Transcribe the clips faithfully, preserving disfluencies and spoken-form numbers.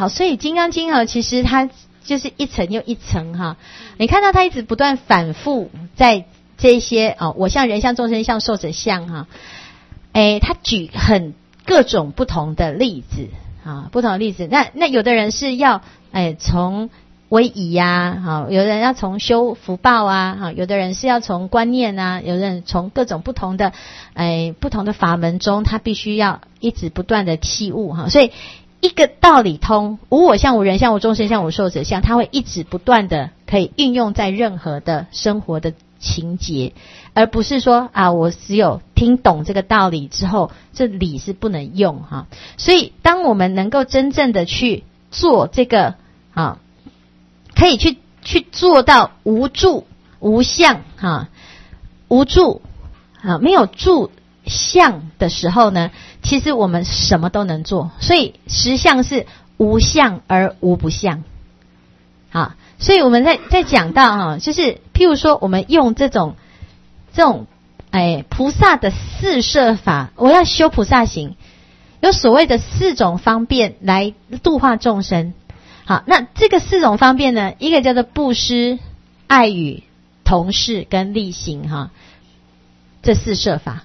好，所以《金刚经》啊，其实它就是一层又一层哈。你看到它一直不断反复在这些哦，我相、人相、众生相、寿者相哈。诶，他举很各种不同的例子啊，不同的例子。那那有的人是要诶从威仪呀，哈，有的人要从修福报啊，哈，有的人是要从观念啊，有的人从各种不同的诶不同的法门中，他必须要一直不断的体悟哈。所以一个道理通，无我相、无人相、无众生相、无寿者相，它会一直不断的可以运用在任何的生活的情节，而不是说啊，我只有听懂这个道理之后，这理是不能用哈。所以，当我们能够真正的去做这个啊，可以去去做到无住无相哈，无住啊，没有住相的时候呢，其实我们什么都能做。所以实相是无相而无不相。好，所以我们在在讲到哈，就是譬如说我们用这种这种哎菩萨的四摄法，我要修菩萨行，有所谓的四种方便来度化众生。好，那这个四种方便呢，一个叫做布施、爱语、同事跟利行哈，这四摄法。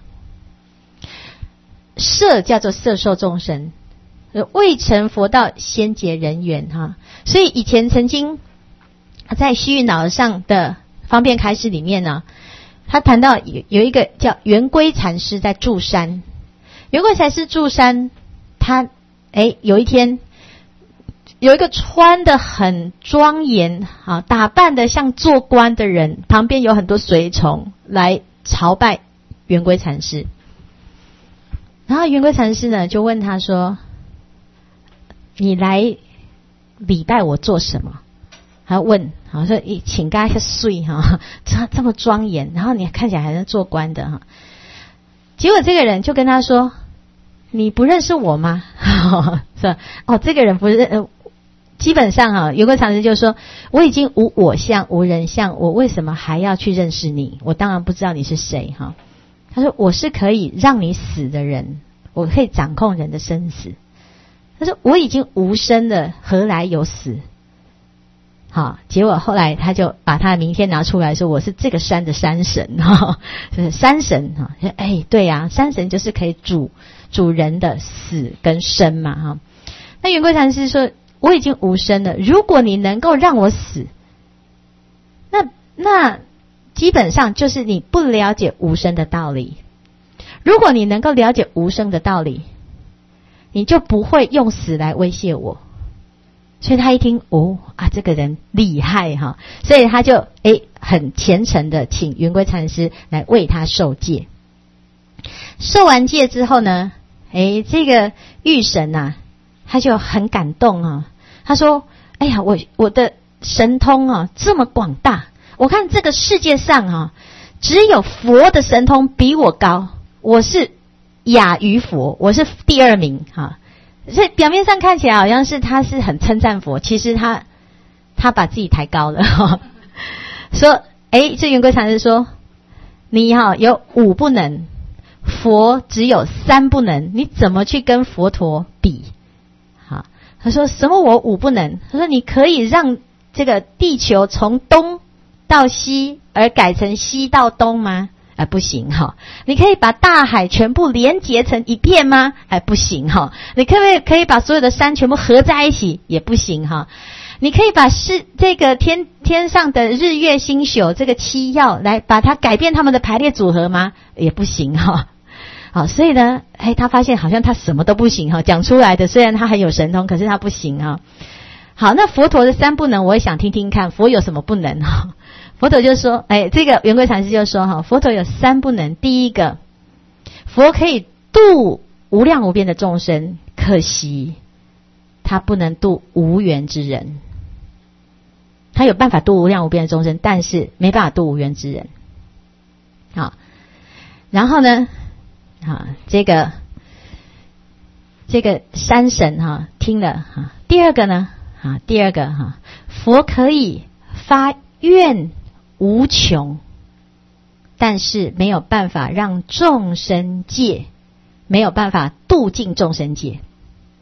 摄叫做摄受众生，未成佛道先结人缘哈。所以以前曾经在须臾脑上的方便开示里面呢，他谈到有有一个叫圆规禅师在住山，圆规禅师住山，他诶有一天有一个穿得很庄严啊，打扮得像做官的人，旁边有很多随从来朝拜圆规禅师。然后圆规禅师呢就问他说，你来礼拜我做什么？他问，好说请大家睡哈，这这么庄严，然后你看起来还是做官的哈。结果这个人就跟他说，你不认识我吗？是哦，这个人不认，呃、基本上哈，圆规禅师就说，我已经无我相、无人相，我为什么还要去认识你？我当然不知道你是谁哈。他说我是可以让你死的人，我可以掌控人的生死。他说我已经无生了，何来有死？好，结果后来他就把他的名片拿出来说，我是这个山的山神哈，就是山神哈。哎，对啊，山神就是可以主主人的死跟生嘛哈。那圆规禅师说，我已经无生了，如果你能够让我死，那那基本上就是你不了解无生的道理。如果你能够了解无生的道理，你就不会用死来威胁我。所以他一听，哦啊，这个人厉害哈，所以他就诶很虔诚的请圆规禅师来为他受戒。受完戒之后呢，诶这个玉神呐、啊，他就很感动啊。他说：“哎呀，我我的神通啊这么广大，我看这个世界上啊，只有佛的神通比我高，我是亚于佛，我是第二名哈。”所以表面上看起来好像是他是很称赞佛，其实他他把自己抬高了哈。说，诶，这圆规禅师说，你哈有五不能，佛只有三不能，你怎么去跟佛陀比？好，他说什么我五不能？他说你可以让这个地球从东到西而改成西到东吗？哎，不行哈！你可以把大海全部连结成一片吗？哎，不行哈！你可不可以可以把所有的山全部合在一起？也不行哈！你可以把是这个天天上的日月星宿这个七曜来把它改变它们的排列组合吗？也不行哈！好，所以呢，哎，他发现好像他什么都不行哈，讲出来的虽然他很有神通，可是他不行哈。好，那佛陀的三不能，我也想听听看，佛有什么不能哈？佛陀就说，哎，这个圆规禅师就说哈，佛陀有三不能。第一个，佛可以度无量无边的众生，可惜他不能度无缘之人。他有办法度无量无边的众生，但是没办法度无缘之人。好，然后呢，啊，这个这个山神哈听了哈，第二个呢，啊，第二个哈，佛可以发愿无穷，但是没有办法让众生界，没有办法度尽众生界。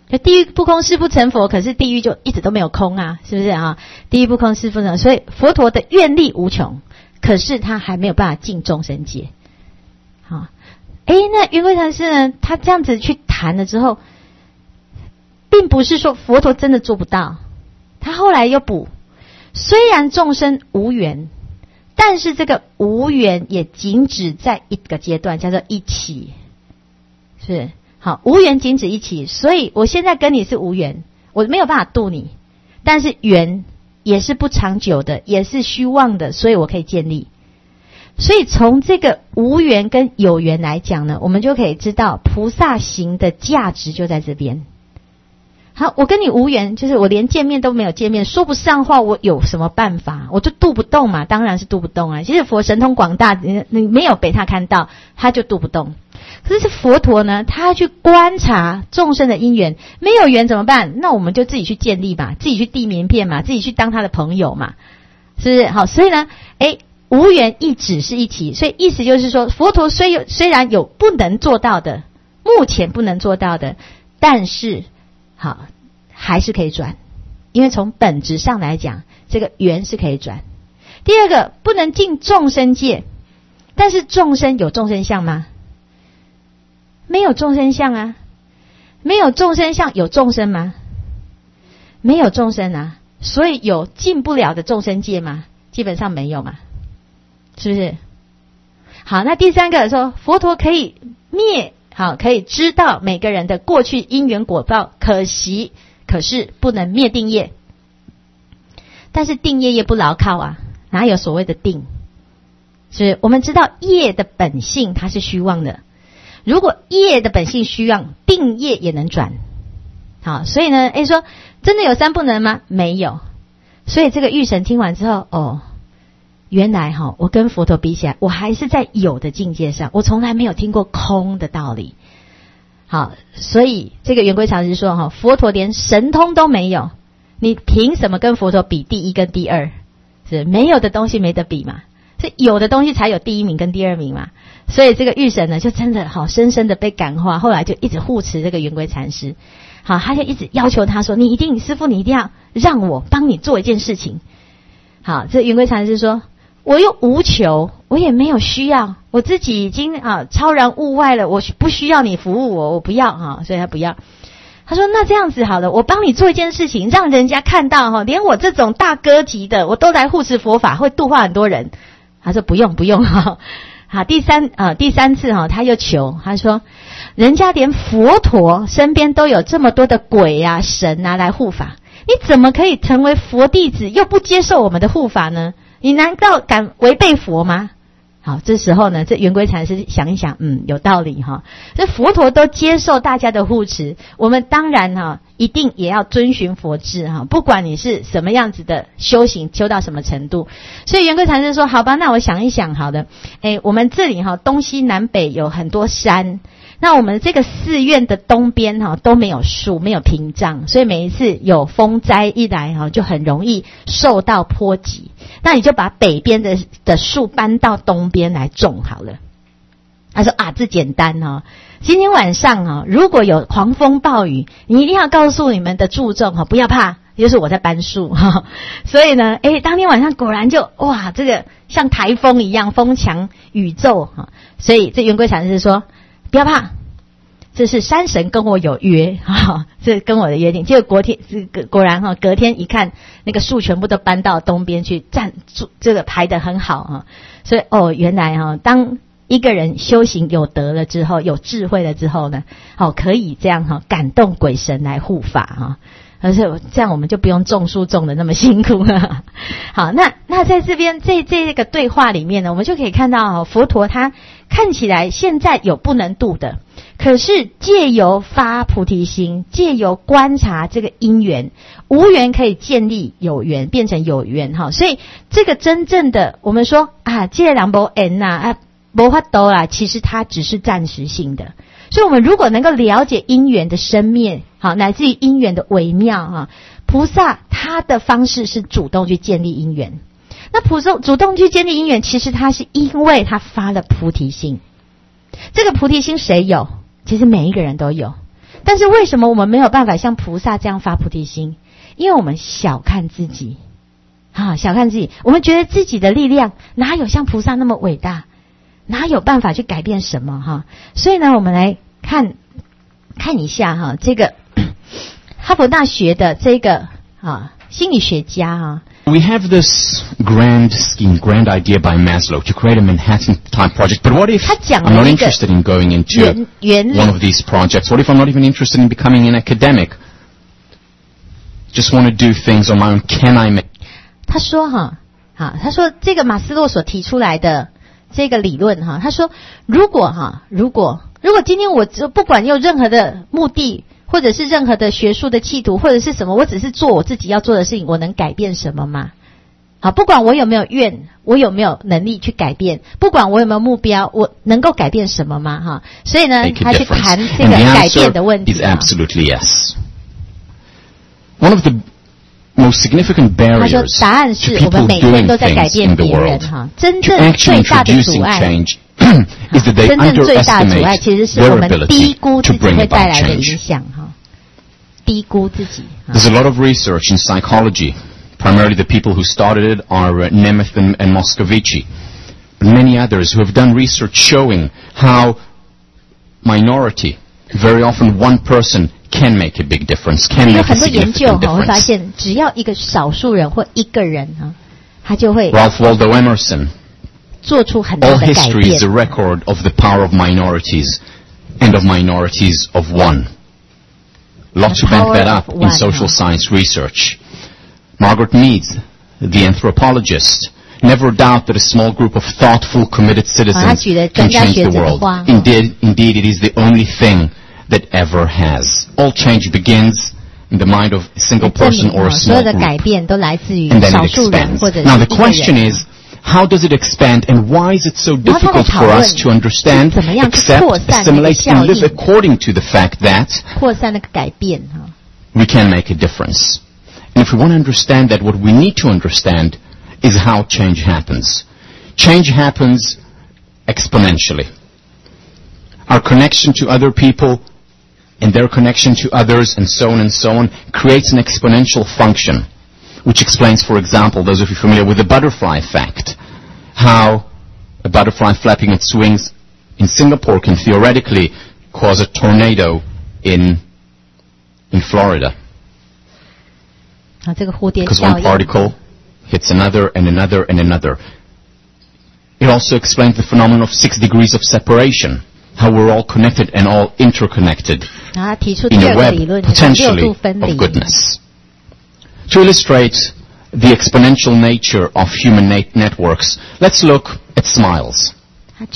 就地狱不空，誓不成佛，可是地狱就一直都没有空啊，是不是啊？地狱不空，誓不成，所以佛陀的愿力无穷，可是他还没有办法进众生界。好，诶，那圆规禅师呢？他这样子去谈了之后，并不是说佛陀真的做不到，他后来又补，虽然众生无缘，但是这个无缘也仅止在一个阶段，叫做一起，是。好，无缘仅止一起，所以我现在跟你是无缘，我没有办法度你，但是缘也是不长久的，也是虚妄的，所以我可以建立。所以从这个无缘跟有缘来讲呢，我们就可以知道菩萨行的价值就在这边。好，我跟你无缘，就是我连见面都没有见面，说不上话，我有什么办法？我就度不动嘛，当然是度不动啊。其实佛神通广大，你你没有被他看到，他就度不动。可是佛陀呢，他要去观察众生的因缘，没有缘怎么办？那我们就自己去建立嘛，自己去递名片嘛，自己去当他的朋友嘛，是不是？好，所以呢，诶，无缘一指是一起，所以意思就是说，佛陀虽有虽然有不能做到的，目前不能做到的，但是好还是可以转，因为从本质上来讲，这个缘是可以转。第二个，不能进众生界，但是众生有众生相吗？没有众生相啊，没有众生相，有众生吗？没有众生啊，所以有进不了的众生界吗？基本上没有嘛，是不是？好，那第三个说，佛陀可以灭，好，可以知道每个人的过去因缘果报，可惜，可是不能灭定业。但是定业也不牢靠啊，哪有所谓的定？是我们知道业的本性它是虚妄的。如果业的本性虚妄，定业也能转。好，所以呢，诶，说真的有三不能吗？没有。所以这个玉神听完之后，哦，原来哈，我跟佛陀比起来，我还是在有的境界上，我从来没有听过空的道理。好，所以这个圆规禅师说哈，佛陀连神通都没有，你凭什么跟佛陀比第一跟第二？是没有的东西没得比嘛。是有的东西才有第一名跟第二名嘛，所以这个玉神呢，就真的好深深的被感化，后来就一直护持这个圆规禅师，好，他就一直要求他说，你一定师父，你一定要让我帮你做一件事情。好，这圆规禅师说，我又无求，我也没有需要，我自己已经啊超然物外了，我不需要你服务我，我不要哈，所以他不要。他说那这样子好了，我帮你做一件事情，让人家看到哈，连我这种大哥级的，我都来护持佛法，会度化很多人。他说不用不用哈，好，第三呃第三次哈，他又求，他说人家连佛陀身边都有这么多的鬼啊神啊来护法，你怎么可以成为佛弟子又不接受我们的护法呢？你难道敢违背佛吗？好，这时候呢，这圆规禅师想一想，嗯，有道理哈。这佛陀都接受大家的护持，我们当然哈，一定也要遵循佛制哈。不管你是什么样子的修行，修到什么程度，所以圆规禅师说，好吧，那我想一想，好的，诶，我们这里哈，东西南北有很多山。那我们这个寺院的东边哈都没有树，没有屏障，所以每一次有风灾一来哈，就很容易受到波及。那你就把北边的的树搬到东边来种好了。他说啊，这简单哦。今天晚上哦，如果有狂风暴雨，你一定要告诉你们的住众哈，不要怕，就是我在搬树哈。所以呢，诶，当天晚上果然就哇，这个像台风一样，风强雨骤哈。所以这圆规禅师说，不要怕，这是山神跟我有约哈，这跟我的约定。结果果天果然哈，隔天一看，那个树全部都搬到东边去站住，这个排得很好哈。所以哦，原来哈，当一个人修行有德了之后，有智慧了之后呢，好可以这样哈，感动鬼神来护法哈。而且这样我们就不用种树种的那么辛苦了。好，那那在这边这这个对话里面呢，我们就可以看到佛陀他看起来现在有不能度的，可是借由发菩提心，借由观察这个因缘，无缘可以建立有缘，变成有缘哈。所以这个真正的我们说啊，这个人没缘呐，啊，没法度啦，其实它只是暂时性的。所以我们如果能够了解因缘的生灭，好，乃至于因缘的微妙哈，菩萨他的方式是主动去建立因缘。那菩萨主动去建立因缘，其实他是因为他发了菩提心。这个菩提心谁有？其实每一个人都有。 但是为什么我们没有办法像菩萨这样发菩提心？因为我们小看自己，啊，小看自己，我们觉得自己的力量哪有像菩萨那么伟大，哪有办法去改变什么哈？所以呢，我们来看看一下哈，这个哈佛大学的这个啊心理学家啊。 We have this grand scheme, grand idea by Maslow to create a Manhattan-type project. But what if I'm not interested in going into one of these projects? What if I'm not even interested in becoming an academic? Just want to do things on my own. Can I make? 他说哈，啊，他说这个马斯洛所提出来的这个理论哈，他说如果哈，如果如果今天我不管有任何的目的。或者是任何的学术的企图，或者是什么，我只是做我自己要做的事情，我能改变什么吗？好，不管我有没有愿，我有没有能力去改变，不管我有没有目标，我能够改变什么吗？哈，所以呢，他去谈这个改变的问题。 Is absolutely yes. One of the most significant barriers to people doing things in the world, to actually introducing change, is that they underestimate their ability to bring about change. There's a lot of research in psychology. Primarily the people who started it are uh, Nemeth and, and Moscovici. But many others who have done research showing how minority, very often one person, can make a big difference, can make a significant difference. Ralph Waldo Emerson. All history is a record of the power of minorities and of minorities of one. Lots to back that up in social science research. Margaret Mead, the anthropologist, never doubt that a small group of thoughtful, committed citizens can change the world. Indeed, indeed, it is the only thing that ever has. All change begins in the mind of a single person or a small group, and then it expands. Now the question is, how does it expand, and why is it so difficult for us to understand, accept, assimilate, and live according to the fact that we can make a difference? And if we want to understand that, what we need to understand is how change happens. Change happens exponentially. Our connection to other people and their connection to others, and so on and so on, creates an exponential function, which explains, for example, those of you familiar with the butterfly effect, how a butterfly flapping its wings in Singapore can theoretically cause a tornado in in Florida. Because one particle hits another and another and another. It also explains the phenomenon of six degrees of separation, how we're all connected and all interconnected in a web, potentially, of goodness. To illustrate the exponential nature of human net networks, let's look at smiles. What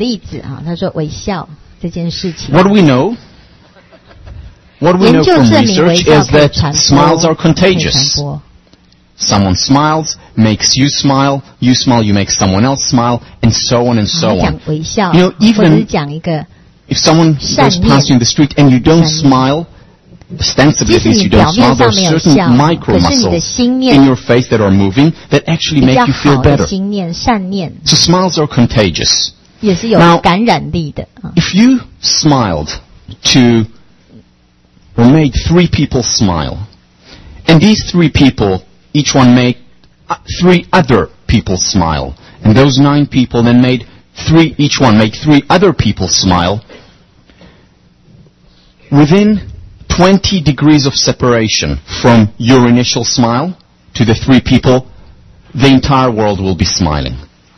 do we know? What we know from research is that smiles are contagious. Someone smiles, makes you smile, you smile, you make someone else smile, and so on and so on. You know, even if someone goes past you in the street and you don't smile, ostensibly at least you don't smile, there are certain micro muscles in your face that are moving that actually make you feel better. So smiles are contagious. Now, if you smiled to, or made three people smile, and these three people, each one made uh, three other people smile, and those nine people then made three, each one made three other people smile, within twenty degrees of separation from your initial smile to the three people, the entire world will be smiling.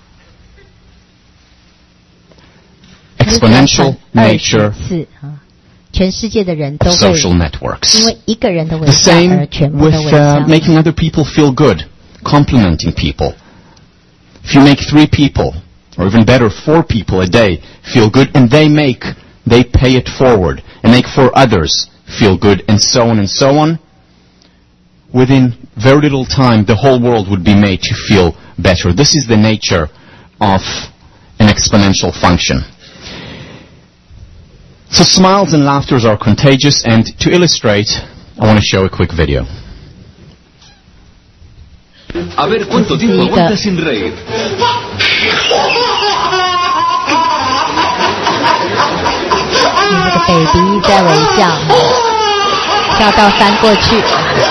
Exponential nature of social networks. The same with uh, making other people feel good, complimenting people. If you make three people, or even better, four people a day feel good, and they make, they pay it forward, and make four others feel good, and so on and so on, within very little time, the whole world would be made to feel better. This is the nature of an exponential function. So smiles and laughters are contagious, and to illustrate, I want to show a quick video. A ver cuánto tiempo aguantas sin reír. 那个 baby 在微笑，笑到翻过去。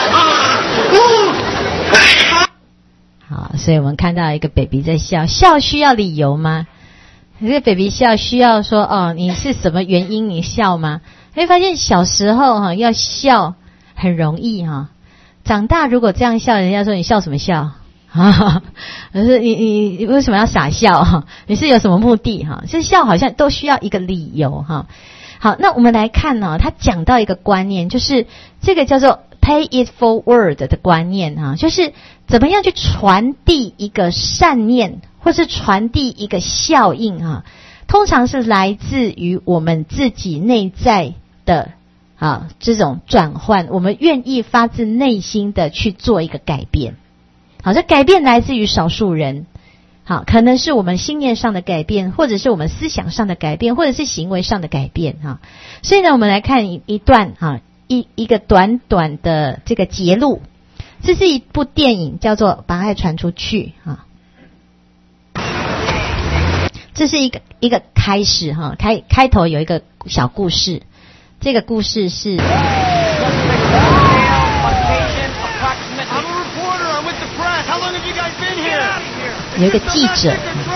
好，所以我们看到一个 baby 在笑，笑需要理由吗？这个 baby 笑需要说哦，你是什么原因你笑吗？会发现小时候哈要笑很容易哈，长大如果这样笑，人家说你笑什么笑？啊，可是你你你为什么要傻笑哈？你是有什么目的哈？这笑好像都需要一个理由哈。好，那我们来看呢，他讲到一个观念，就是这个叫做 pay it forward 的观念哈，就是怎么样去传递一个善念，或是传递一个效应哈，通常是来自于我们自己内在的啊这种转换，我们愿意发自内心的去做一个改变。好，这改变来自于少数人，好，可能是我们心念上的改变，或者是我们思想上的改变，或者是行为上的改变哈。所以呢，我们来看一一段哈，一一个短短的这个节录，这是一部电影，叫做《把爱传出去》哈。这是一个一个开始哈，开开头有一个小故事，这个故事是。有一个记者，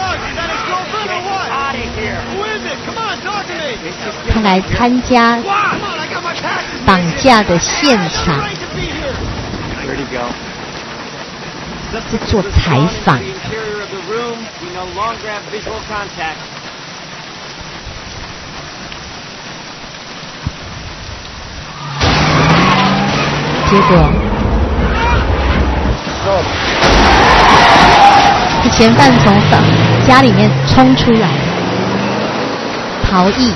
他来参加绑架的现场，是做采访。结果嫌犯从家里面冲出来逃逸，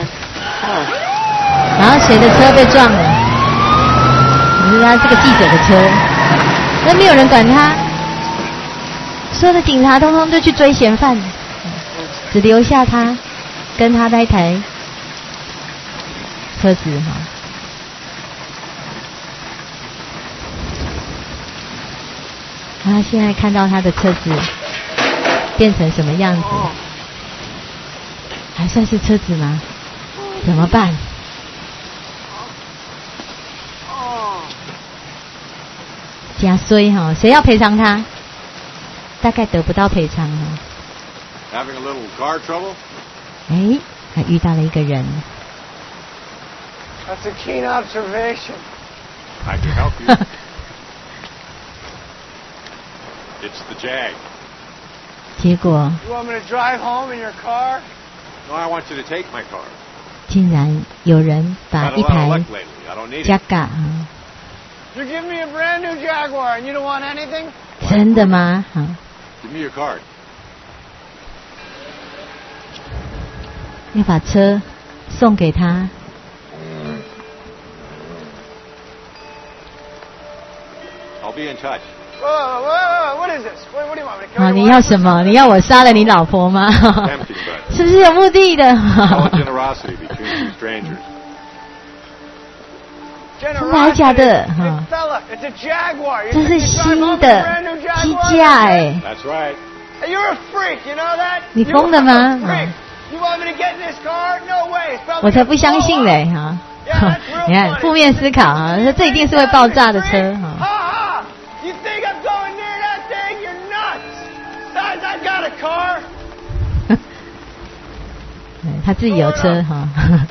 然后谁的车被撞了？你知道这个记者的车，那没有人管他，所有的警察通通都去追嫌犯，只留下他跟他那一台车子哈。他现在看到他的车子变成什么样子，还算是车子吗？怎么办？加衰哈，谁要赔偿他？大概得不到赔偿哈。哎，还遇到了一个人。 That's a keen observation. I can help you. It's the Jag. 结果 You want me to drive home in your car? No, I want you to take my car. 竟然有人把一台 Jaguar You give me a brand new Jaguar and you don't want anything? 真的吗？好 Give me your card. 要把车送给他。 I'll be in touch. Whoa, whoa, whoa, what is this? What, what do you want me to kill 好， your 你 wife? 要什么？你要我杀了你老婆吗？是不是有目的的？ All generosity between two strangers. 真的还假的？哈， Fella, it's a Jaguar. You 这 think 是 you drive 新 home 的 in a brand new 机 Jaguar? 架哎， That's right. Hey, you're a freak, you know that? 你疯的吗？ You're a freak. You want me to get in this car? No way. It's probably 我才不相信嘞哈！你看负面思考啊，说这一定是会爆炸的车哈。 Ha ha! You think I'm going near that thing? You're nuts. Besides, I got a car. 他自己有车哈。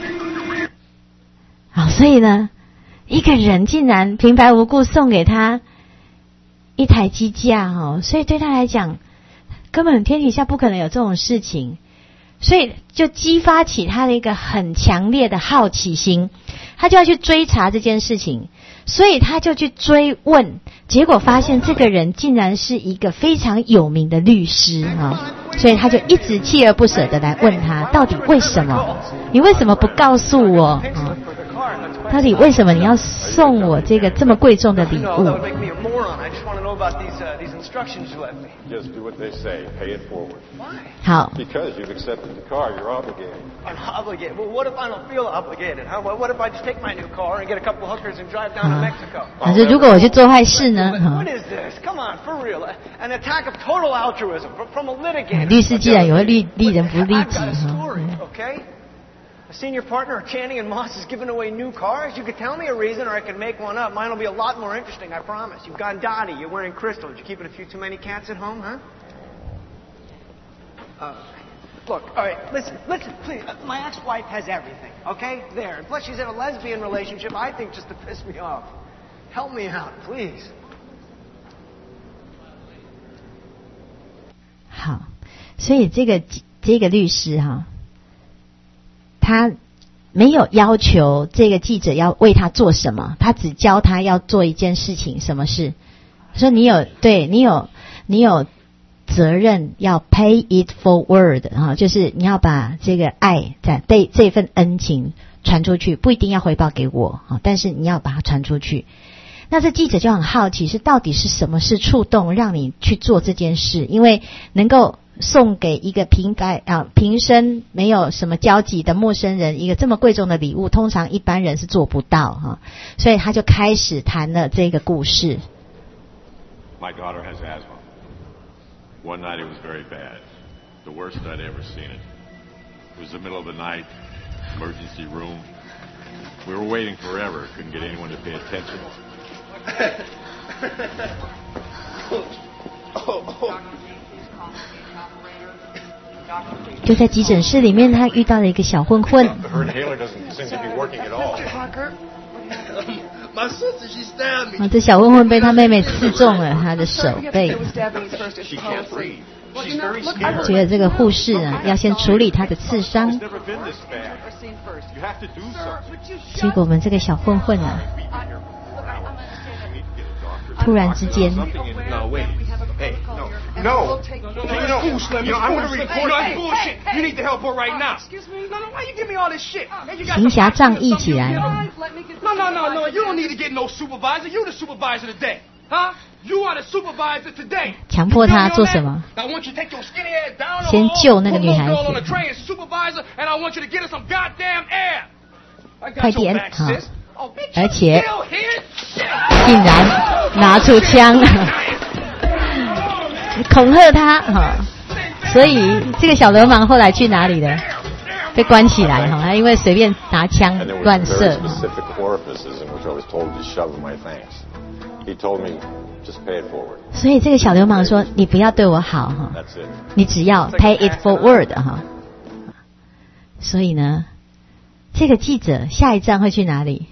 好，所以呢，一个人竟然平白无故送给他一台机架哈，所以对他来讲，根本天底下不可能有这种事情。所以就激发起他的一个很强烈的好奇心，他就要去追查这件事情，所以他就去追问，结果发现这个人竟然是一个非常有名的律师啊，所以他就一直锲而不舍的来问他，到底为什么？你为什么不告诉我啊？到底为什么你要送我这个这么贵重的礼物？ Just do what they say. Pay it forward. Why? 好， Because you've accepted the car, you're obligated. I'm obligated. Well, what if I don't feel obligated? Huh? What if I just take my new car and get a couple hookers and drive down to Mexico? 可是如果我去做坏事呢？ What is this? Come on, for real. An attack of total altruism from a litigator. 律师既然也会利利人不利己 I've got a 哈。 story, okay? A senior partner of Channing and Moss is giving away new cars? You could tell me a reason or I could make one up. Mine will be a lot more interesting, I promise. You've gone dotty. You're wearing crystals. You're keeping a few too many cats at home, huh? Uh, look, all right, listen, listen, please. Uh, my ex-wife has everything, okay? There. And plus she's in a lesbian relationship, I think, just to piss me off. Help me out, please. 好，所以这个这个律师哈、啊，他没有要求这个记者要为他做什么，他只教他要做一件事情，什么事？说你有对你有你有责任要 pay it forward 哈、啊，就是你要把这个爱在被这份恩情传出去，不一定要回报给我啊，但是你要把它传出去。那这记者就很好奇，是到底是什么是触动让你去做这件事？因为能够送给一个平白啊平生没有什么交集的陌生人一个这么贵重的礼物，通常一般人是做不到哈、啊，所以他就开始谈了这个故事。 My daughter has asthma. One night it was very bad, the worst I'd ever seen it. It was the middle of the night, emergency room. We were waiting forever, couldn't get anyone to pay attention. 就在急诊室里面，他遇到了一个小混混。 Her inhaler doesn't seem to be working at all. 啊，这小混混被他妹妹刺中了他的手背。觉得这个护士啊，要先处理他的刺伤。结果我们这个小混混啊。突然之间，行侠仗义起来。强迫他做什么？先救那个女孩子。快点啊！而且竟然拿出枪恐吓他哈，所以这个小流氓后来去哪里了？被关起来哈，他因为随便拿枪乱射。所以这个小流氓说：“你不要对我好哈，你只要 pay it forward 哈。”所以呢，这个记者下一站会去哪里？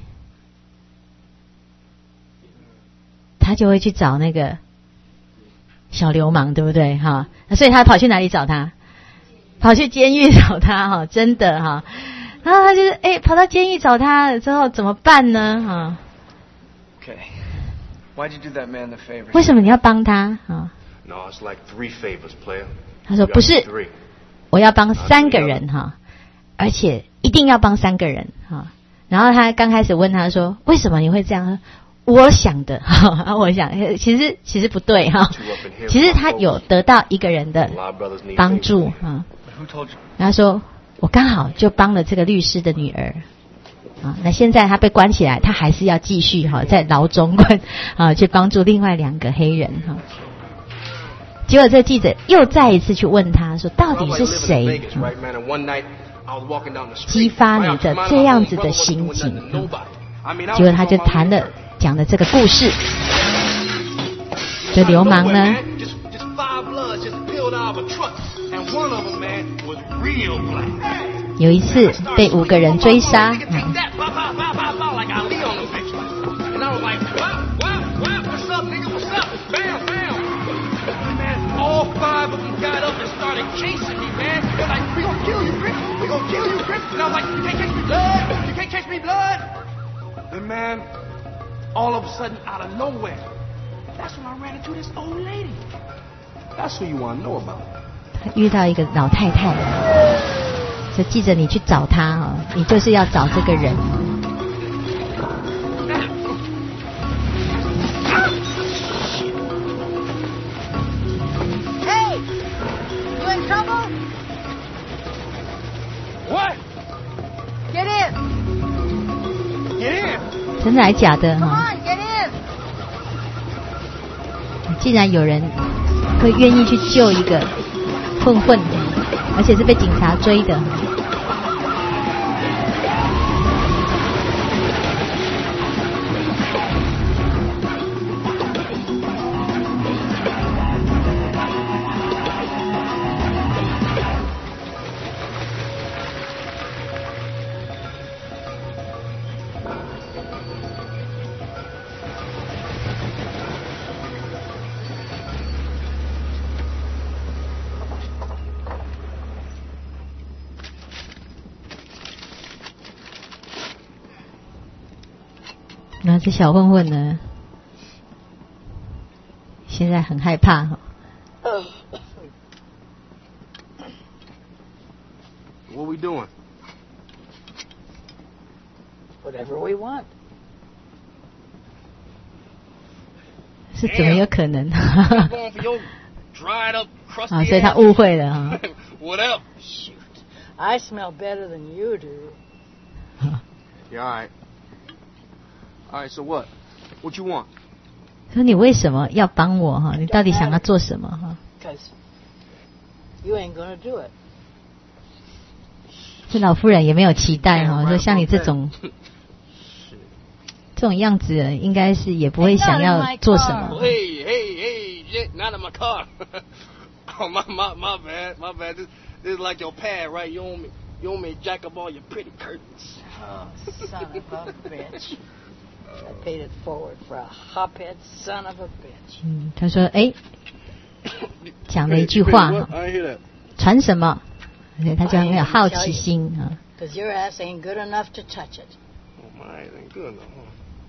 他就会去找那个小流氓，对不对哈？所以他跑去哪里找他？跑去监狱找他哈，真的哈。然后他就是哎，跑到监狱找他之后怎么办呢？哈。 Okay. Why'd you do that man the favor? 为什么你要帮他啊？ No, it's like three favors, player. 他说不是，我要帮三个人哈，而且一定要帮三个人哈。然后他刚开始问他说，为什么你会这样？我想的哈，我想其实其实不对哈，其实他有得到一个人的帮助哈。然后说我刚好就帮了这个律师的女儿啊，那现在他被关起来，他还是要继续哈在牢中关啊去帮助另外两个黑人哈。结果这个记者又再一次去问他说，到底是谁、嗯、激发你的这样子的心情、嗯、结果他就谈了讲的这个故事。这流氓呢有一次被五个人追杀、嗯、 All five of them got up and started chasing me, man. They're like, we gonna kill you, Chris. We gonna kill you, Chris. And I was like, you can't catch me blood. You can't catch me blood. And man, all of a sudden, out of nowhere, that's when I ran into this old lady. That's who you want to know about. 他遇到一个老太太，就记着你去找她哦，你就是要找这个人。真的还假的哈？竟然有人会愿意去救一个混混，而且是被警察追的。 啊，这小混混呢，现在很害怕哈。 What we doing? Whatever we want. 是怎么有可能？ Dried up, crusty 啊，所以他误会了哈。 What up? Shoot. I smell better than you do. Yeah, all right. All right, so what? What you want? 说你为什么要帮我哈？你到底想要做什么哈？ Because you ain't gonna do it. 这老妇人也没有期待哈，说像你这种这种样子，应该是也不会想要做什么。 Hey, hey, hey, not in my car. Oh, my, my, my bad, my bad. This, this is like your pad, right? You want me, you want me to jack up all your pretty curtains. Oh, son of a bitch. I paid it forward for a hophead son of a bitch. 嗯，他说，哎，讲了一句话，传什么？所以他就很有好奇心啊。 Because your ass ain't good enough to touch it. Oh, my ass ain't good enough,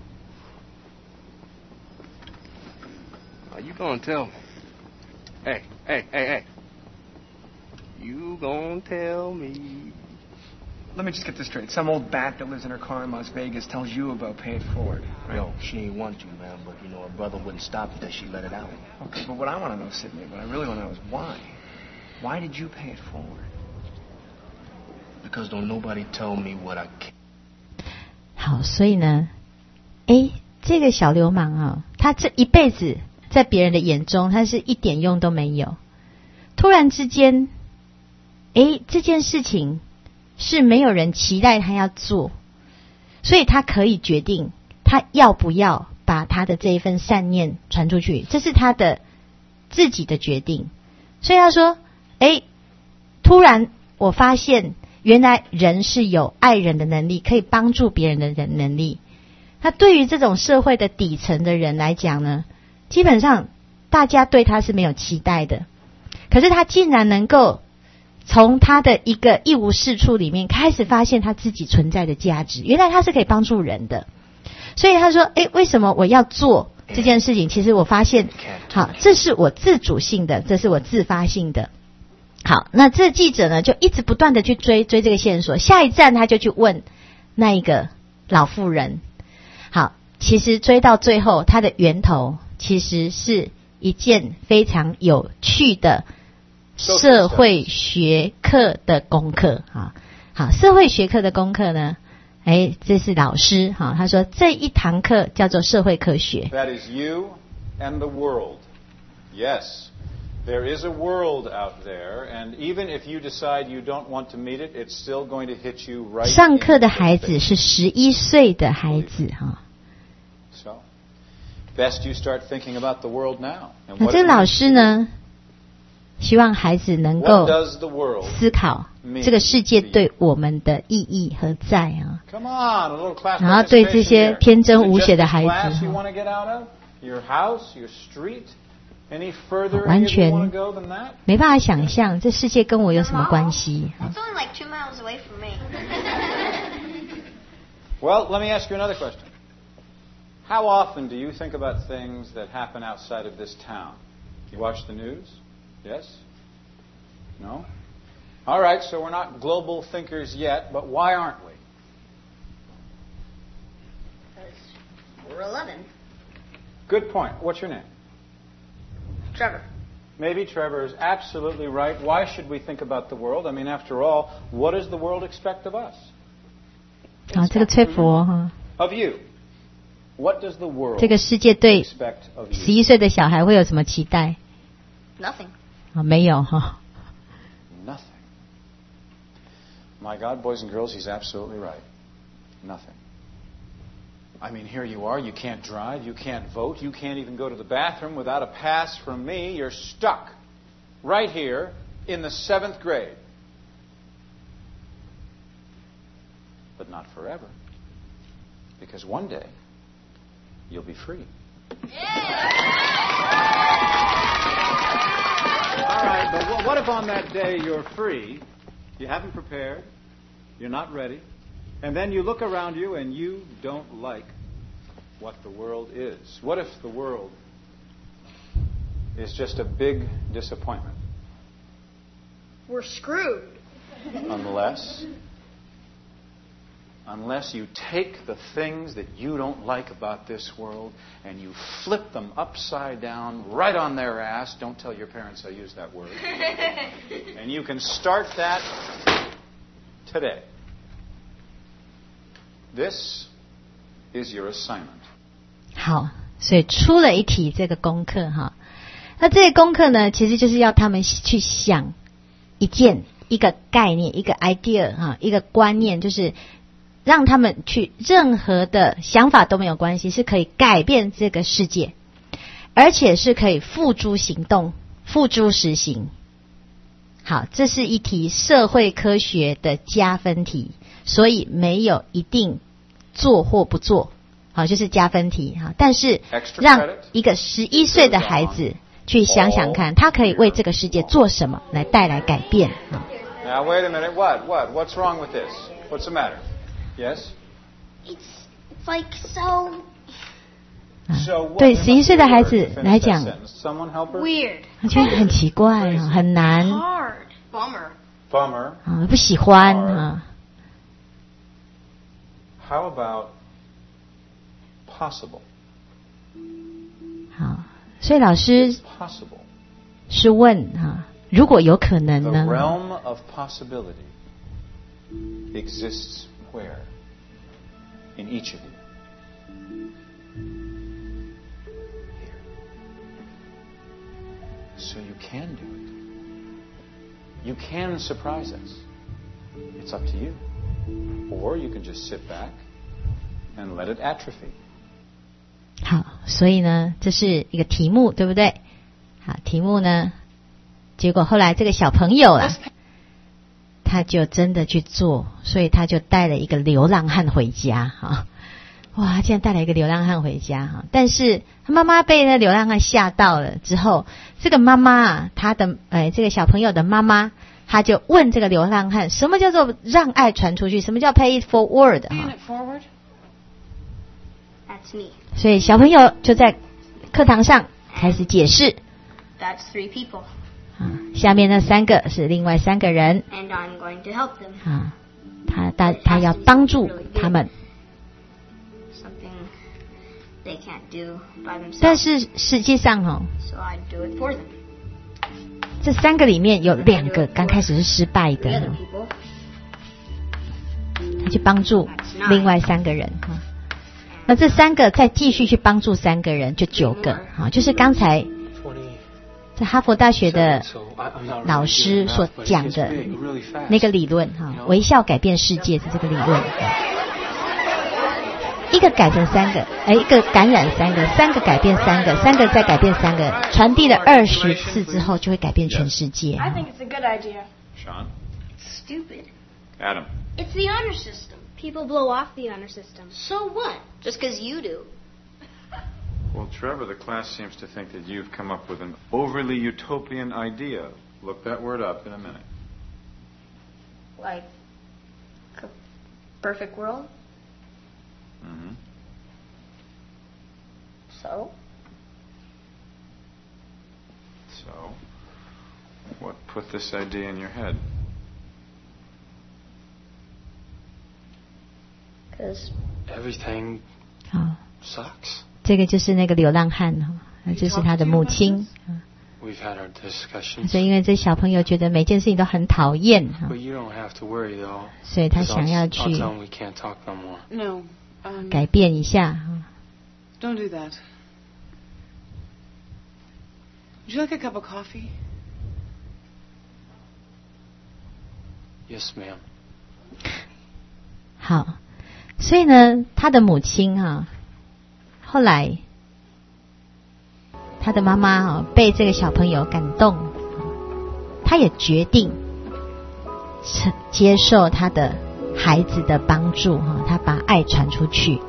huh? Are you gonna tell me? Hey, hey, hey, hey. You gonna tell me? Let me just get this straight. Some old bat that lives in her car in Las Vegas tells you about pay it forward. Right? Yo, she ain't want to, man, but, you know, her brother wouldn't stop until she let it out. Okay, but what I want to know, Sidney, what I really want to know is why? Why did you pay it forward? Because don't nobody tell me what I can. 好，所以呢，哎，这个小流氓啊，他这一辈子在别人的眼中，他是一点用都没有。突然之间，哎，这件事情是没有人期待他要做，所以他可以决定他要不要把他的这一份善念传出去，这是他的自己的决定。所以他说，哎，突然我发现原来人是有爱人的能力，可以帮助别人的人能力。那对于这种社会的底层的人来讲呢，基本上大家对他是没有期待的，可是他竟然能够从他的一个一无是处里面开始发现他自己存在的价值，原来他是可以帮助人的。所以他说，诶，为什么我要做这件事情？其实我发现，好，这是我自主性的，这是我自发性的。好，那这记者呢就一直不断的去追追这个线索，下一站他就去问那一个老妇人。好，其实追到最后，它的源头其实是一件非常有趣的社会学课的功课啊。好，社会学课的功课呢，哎，这是老师哈，他说这一堂课叫做社会科学。 That is you and the world. Yes, there is a world out there, and even if you decide you don't want to meet it, it's still going to hit you right. 上课的孩子是十一岁的孩子哈。 So, best you start thinking about the world now. 那这个老师呢，希望孩子能够思考这个世界对我们的意义何在啊！然后对这些天真无邪的孩子，完全没办法想象这世界跟我有什么关系。 Well, let me ask you another question. How often do you think about things that happen outside of this town? You watch the news? Yes? No? All right, so we're not global thinkers yet, but why aren't we? Because we're eleven. Good point. What's your name? Trevor. Maybe Trevor is absolutely right. Why should we think about the world? I mean, after all, what does the world expect of us? 啊，这个翠佛哈。 Of you. What does the world 这个世界对十一岁的小孩会有什么期待 ？Nothing. 啊，没有哈。 Nothing. My God, boys and girls, he's absolutely right. Nothing. I mean, here you are. You can't drive. You can't vote. You can't even go to the bathroom without a pass from me. You're stuck right here in the seventh grade. But not forever. Because one day, you'll be free. All right, but what if on that day you're free, you haven't prepared, you're not ready, and then you look around you and you don't like what the world is? What if the world is just a big disappointment? We're screwed. Unless, unless you take the things that you don't like about this world and you flip them upside down right on their ass. Don't tell your parents I used that word. And you can start that today. This is your assignment. 好，所以出了一题这个功课哈。那这个功课呢，其实就是要他们去想一件一个概念，一个 idea 哈，一个观念，就是让他们去任何的想法都没有关系，是可以改变这个世界，而且是可以付诸行动、付诸实行。好，这是一题社会科学的加分题，所以没有一定做或不做，好，就是加分题哈。但是让一个十一岁的孩子去想想看，他可以为这个世界做什么来带来改变。 Now wait a minute. What? What? What's wrong with this? What's the matter? Yes. It's it's like so. So 对十一岁的孩子来讲 weird， 觉得很奇怪啊，很难 hard bummer bummer 啊，不喜欢啊。 How about possible? 好，所以老师 Possible. 是问啊，如果有可能 The 呢？ realm of possibility exists where? In each of you. So you can do it. You can surprise us. It's up to you. Or you can just sit back and let it atrophy. 好，所以呢，这是一个题目，对不对？好，题目呢，结果后来这个小朋友啊，他就真的去做，所以他就带了一个流浪汉回家哈。哇，他竟然带了一个流浪汉回家哈！但是他妈妈被那流浪汉吓到了之后，这个妈妈啊，他的哎，这个小朋友的妈妈，他就问这个流浪汉，什么叫做让爱传出去？什么叫 pay it forward 哈？ That's me. 所以小朋友就在课堂上开始解释。 That's three people. 啊，下面那三个是另外三个人。 And I'm going to help them. 啊，他他他要帮助他们。 They can't do by themselves. 但是实际上哦， So I do it for them. 这三个里面有两个刚开始是失败 The 的 other， people. 他去帮助另外三个人哈。那这三个再继续去帮助三个人，就九个啊，就是刚才在哈佛大学的老师所讲的那个理论哈，微笑改变世界的这个理论。一个改成三个，哎，一个感染三个，三个改变三个，三个再改变三个，传递了二十次之后，就会改变全世界。 I think it's a good idea. Sean? Stupid. Adam? It's the honor system. People blow off the honor system. So what? Just because you do. Well, Trevor, the class seems to think that you've come up with an overly utopian idea. Look that word up in a minute. Like a perfect world? Mm-hmm. So? So, what put this idea in your head? Because everything 好， sucks. 这个就是那个流浪汉哈，这是他的母亲。 We've had our discussions. 所以因为这小朋友觉得每件事情都很讨厌哈， But you don't have to worry though. 所以他 'Cause 想要 I'll, 去 I'll tell him we can't talk no more. No. Um, 改变一下哈。 don't do that. Would you like a cup of coffee? Yes, ma'am. 好，所以呢，他的母亲啊，后来他的妈妈啊被这个小朋友感动，他也决定接受他的孩子的帮助哈，他把爱传出去。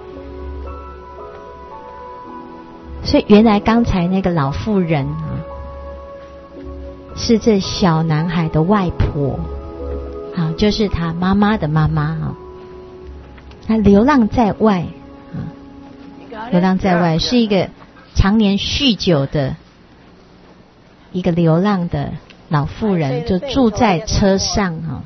所以原来刚才那个老妇人啊，是这小男孩的外婆啊，就是他妈妈的妈妈啊。他流浪在外啊， 流浪在外，是一个常年酗酒的一个流浪的老妇人，就住在车上哈。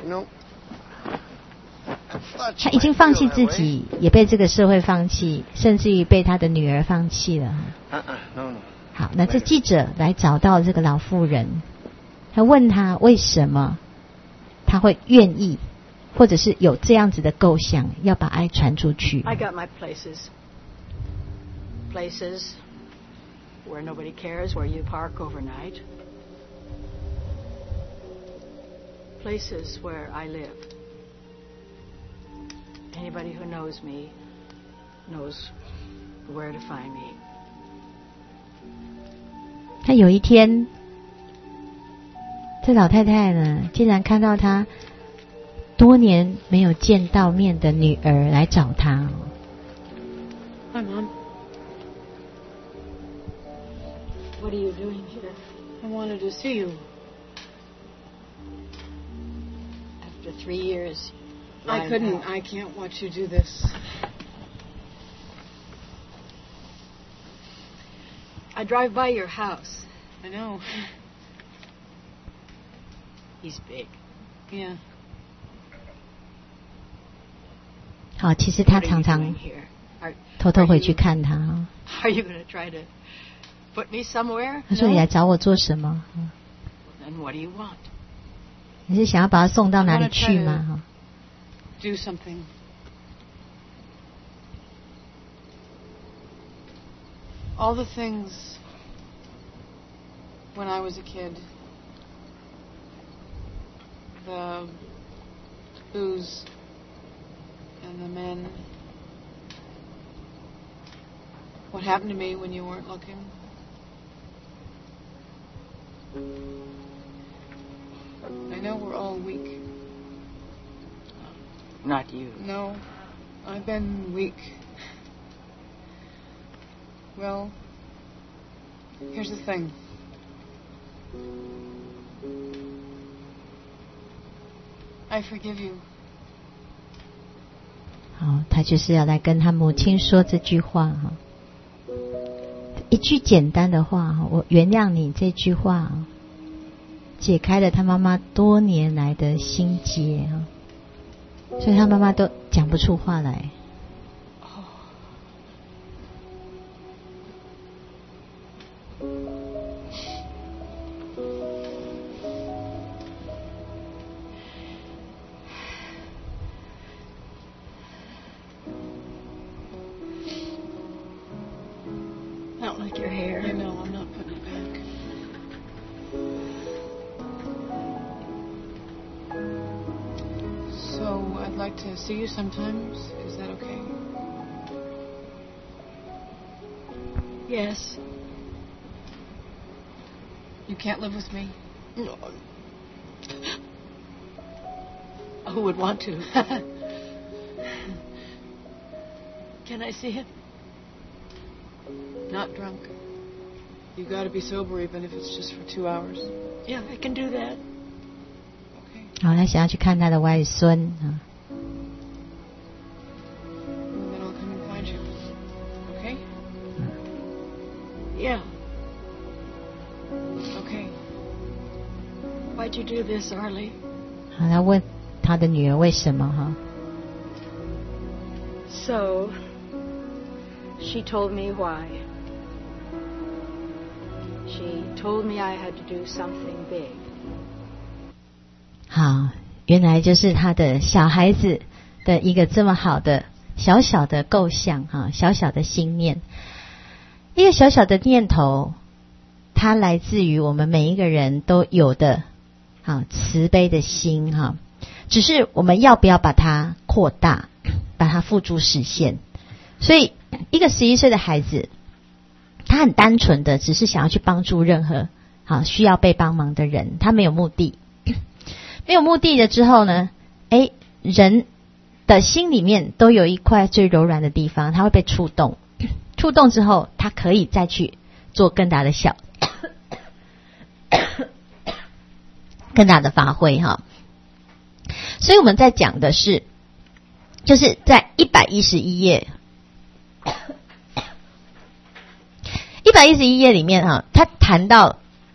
他已经放弃自己，也被这个社会放弃，甚至于被他的女儿放弃了。好，那这记者来找到这个老妇人，他问他为什么他会愿意，或者是有这样子的构想，要把爱传出去。 I got my places. Places where nobody cares where you park overnight. Places where I live. Anybody who knows me knows where to find me. 他有一天，这老太太呢，竟然看到她多年没有见到面的女儿来找她。 Hi, Mom. What are you doing here? I wanted to see you. After three years, I couldn't. I can't watch you do this. I drive by your house. I know. He's big. Yeah. 好，其实他常常偷偷回去看他。 Are you going to try to put me somewhere? 他说：“你来找我做什么？” Then what do you want? 你是想要把他送到哪里去吗？ Do something. All the things when I was a kid. The booze and the men. What happened to me when you weren't looking? I know we're all weak. Not you. No, I've been weak. Well, here's the thing. I forgive you. 好，他就是要来跟他母亲说这句话哈，一句简单的话哈，我原谅你这句话，解开了他妈妈多年来的心结哈。所以他妈妈都讲不出话来。 I don't like your hair. I know, I'm not putting it back. So, I'd like to see you sometimes. Is that okay? Yes. You can't live with me? No. Who would want to? Can I see it? Not drunk. You gotta be sober even if it's just for two hours. Yeah, I can do that. 好，他想要去看他的外孙啊。 And then I'll come and find you. Okay? Yeah. Okay. Why'd you do this, Arlie? 好，他问他的女儿为什么哈。 So, she told me why. She told me I had to do something big. 好，原来就是他的小孩子的一个这么好的小小的构想哈，小小的心念，一个小小的念头，它来自于我们每一个人都有的啊慈悲的心哈，只是我们要不要把它扩大，把它付诸实现。所以，一个十一岁的孩子，他很单纯的，只是想要去帮助任何好需要被帮忙的人，他没有目的。没有目的的之后呢，诶，人的心里面都有一块最柔软的地方，他会被触动，触动之后，他可以再去做更大的小，更大的发挥哈。所以我们在讲的是，就是在一百一十一页， 百一十一页里面哈、啊，他谈到，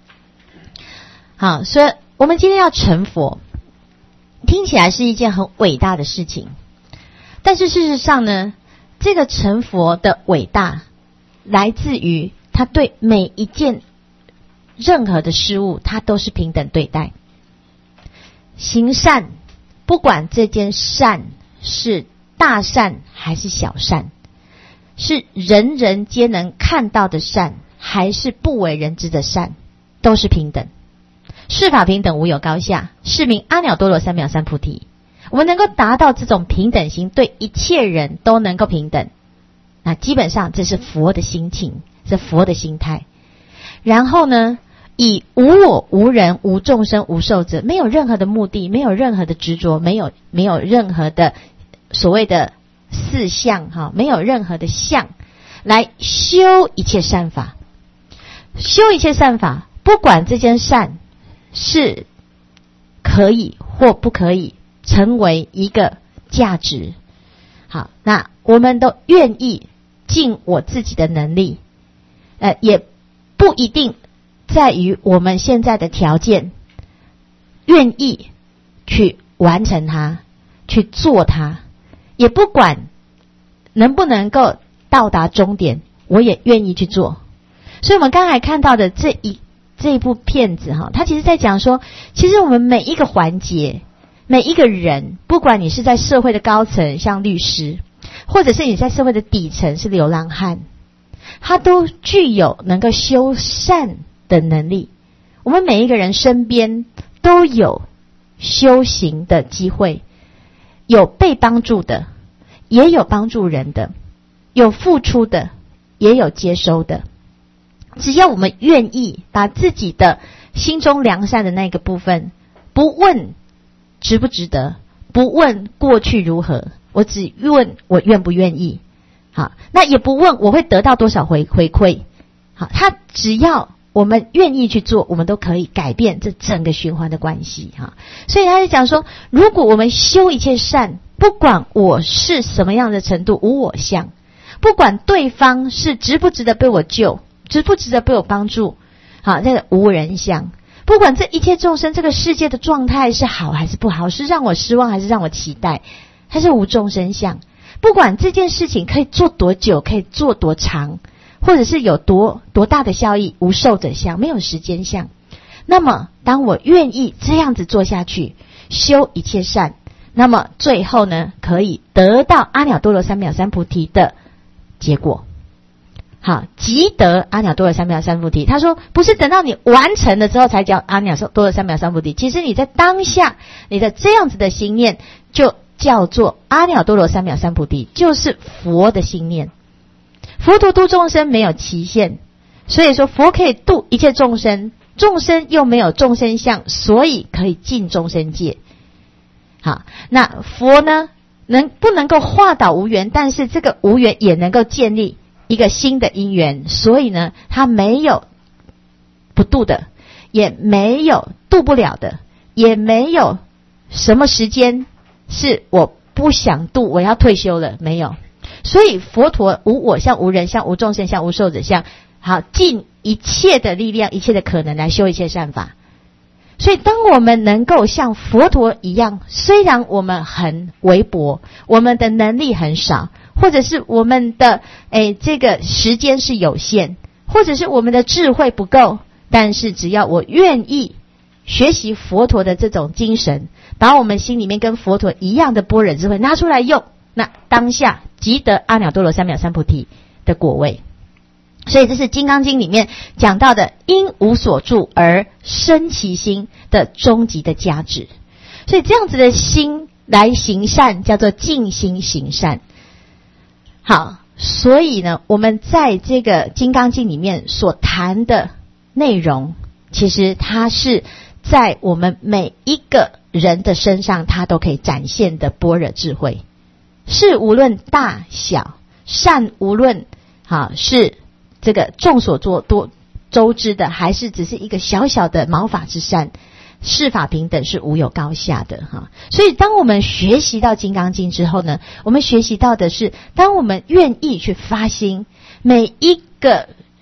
好，所以我们今天要成佛，听起来是一件很伟大的事情，但是事实上呢，这个成佛的伟大，来自于他对每一件任何的事物，他都是平等对待。行善，不管这件善是大善还是小善，是人人皆能看到的善，还是不为人知的善，都是平等。世法平等，无有高下，是名阿耨多罗三藐三菩提。我们能够达到这种平等心，对一切人都能够平等，那基本上这是佛的心情，是佛的心态。然后呢，以无我无人无众生无寿者，没有任何的目的，没有任何的执着，没有没有任何的所谓的四相哈，没有任何的相来修一切善法。修一切善法，不管这件善是可以或不可以成为一个价值，好，那我们都愿意尽我自己的能力，呃，也不一定在于我们现在的条件，愿意去完成它，去做它，也不管能不能够到达终点，我也愿意去做。所以我们刚才看到的这一这一部片子哈，它其实在讲说，其实我们每一个环节，每一个人，不管你是在社会的高层，像律师，或者是你在社会的底层是流浪汉，他都具有能够修善的能力。我们每一个人身边都有修行的机会，有被帮助的，也有帮助人的，有付出的，也有接收的。只要我们愿意把自己的心中良善的那个部分，不问值不值得，不问过去如何，我只问我愿不愿意。好，那也不问我会得到多少回回馈。好，他只要我们愿意去做，我们都可以改变这整个循环的关系哈。所以他就讲说，如果我们修一切善，不管我是什么样的程度，无我相，不管对方是值不值得被我救，值不值得被我帮助，好，这个无人相。不管这一切众生，这个世界的状态是好还是不好，是让我失望还是让我期待，它是无众生相。不管这件事情可以做多久，可以做多长，或者是有多多大的效益，无受者相，没有时间相。那么当我愿意这样子做下去，修一切善，那么最后呢，可以得到阿耨多罗三藐三菩提的结果。好，即得阿耨多罗三藐三菩提。他说，不是等到你完成了之后才叫阿耨多罗三藐三菩提，其实你在当下，你的这样子的心念，就叫做阿耨多罗三藐三菩提，就是佛的心念。佛陀度众生没有期限，所以说佛可以度一切众生，众生又没有众生相，所以可以尽众生界。好，那佛呢，能不能够化导无缘，但是这个无缘也能够建立一个新的因缘，所以呢，他没有不度的，也没有度不了的，也没有什么时间是我不想度，我要退休了，没有。所以佛陀无我相、无人相、无众生相、无寿者相，好，尽一切的力量、一切的可能来修一切善法。所以当我们能够像佛陀一样，虽然我们很微薄，我们的能力很少，或者是我们的诶这个时间是有限，或者是我们的智慧不够，但是只要我愿意学习佛陀的这种精神，把我们心里面跟佛陀一样的般若智慧拿出来用，那当下即得阿耨多罗三藐三菩提的果位。所以这是《金刚经》里面讲到的因无所住而生其心的终极的价值。所以这样子的心来行善，叫做尽心行善。好，所以呢，我们在这个《金刚经》里面所谈的内容，其实它是在我们每一个人的身上，它都可以展现的般若智慧。事无论大小，善无论好是这个众所周多周知的，还是只是一个小小的毛发之善，世法平等，是无有高下的哈。所以当我们学习到《金刚经》之后呢，我们学习到的是，当我们愿意去发心，每一个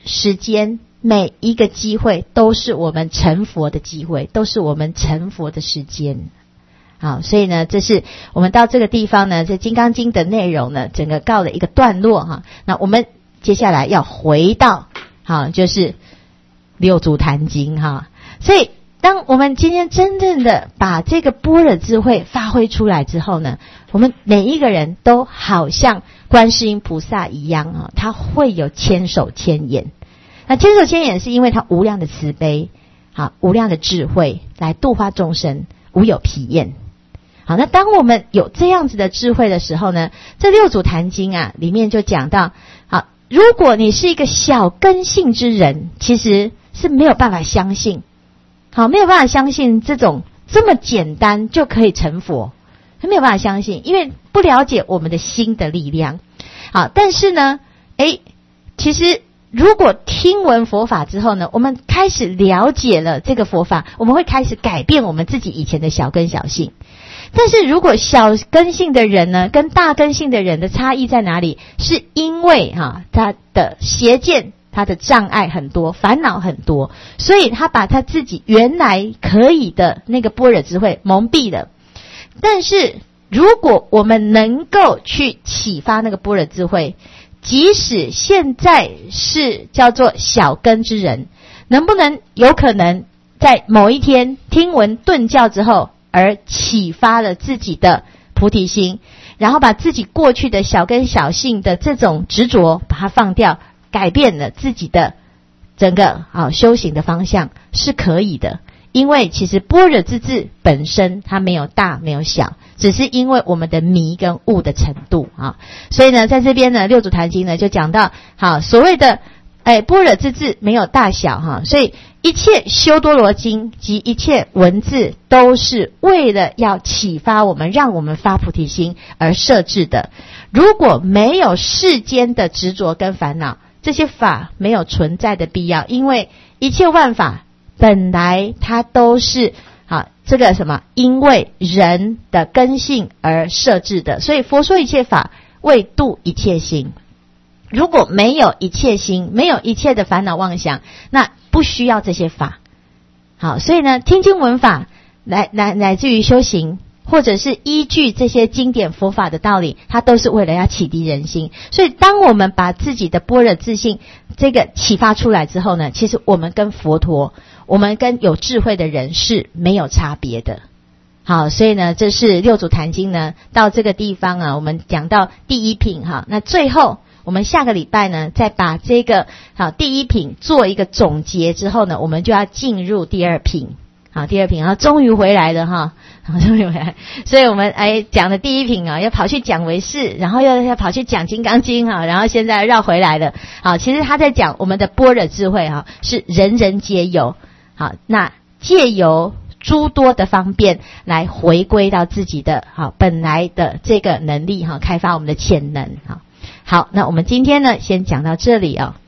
时间，每一个机会都是我们成佛的机会，都是我们成佛的时间。好，所以呢，这是我们到这个地方呢，这《金刚经》的内容呢，整个告了一个段落哈。那我们接下来要回到，好，就是六祖坛经哈。所以，当我们今天真正的把这个般若智慧发挥出来之后呢，我们每一个人都好像观世音菩萨一样啊，他会有千手千眼。那千手千眼是因为他无量的慈悲，好，无量的智慧来度化众生，无有疲厌。好，那当我们有这样子的智慧的时候呢，这六祖坛经啊里面就讲到，好，如果你是一个小根性之人，其实是没有办法相信，好，没有办法相信这种这么简单就可以成佛，没有办法相信，因为不了解我们的心的力量。好，但是呢，诶，其实如果听闻佛法之后呢，我们开始了解了这个佛法，我们会开始改变我们自己以前的小根小性。但是如果小根性的人呢，跟大根性的人的差异在哪里？是因为哈、啊，他的邪见，他的障碍很多，烦恼很多，所以他把他自己原来可以的那个般若智慧蒙蔽了。但是如果我们能够去启发那个般若智慧，即使现在是叫做小根之人，能不能有可能在某一天听闻顿教之后，而启发了自己的菩提心，然后把自己过去的小根小性的这种执着把它放掉，改变了自己的整个啊修行的方向，是可以的。因为其实般若之智本身它没有大没有小，只是因为我们的迷跟悟的程度啊。所以呢，在这边呢，六祖坛经呢就讲到，好，所谓的哎般若之智没有大小哈，所以一切修多罗经及一切文字都是为了要启发我们，让我们发菩提心而设置的。如果没有世间的执着跟烦恼，这些法没有存在的必要，因为一切万法本来它都是啊这个什么，因为人的根性而设置的，所以佛说一切法为度一切心。如果没有一切心，没有一切的烦恼妄想，那不需要这些法。好，所以呢，听经闻法来来乃至于修行，或者是依据这些经典佛法的道理，它都是为了要启迪人心。所以当我们把自己的般若自性这个启发出来之后呢，其实我们跟佛陀，我们跟有智慧的人是没有差别的。好，所以呢，这是六祖坛经呢到这个地方啊，我们讲到第一品哈。那最后我们下个礼拜呢，再把这个好第一品做一个总结之后呢，我们就要进入第二品。好，第二品啊，终于回来了哈，终于回来。所以我们哎讲的第一品啊，要跑去讲唯识，然后又要跑去讲金刚经哈，然后现在绕回来了。好，其实他在讲我们的般若智慧哈，是人人皆有。好，那借由诸多的方便来回归到自己的好本来的这个能力哈，开发我们的潜能哈。好，那我们今天呢，先讲到这里哦。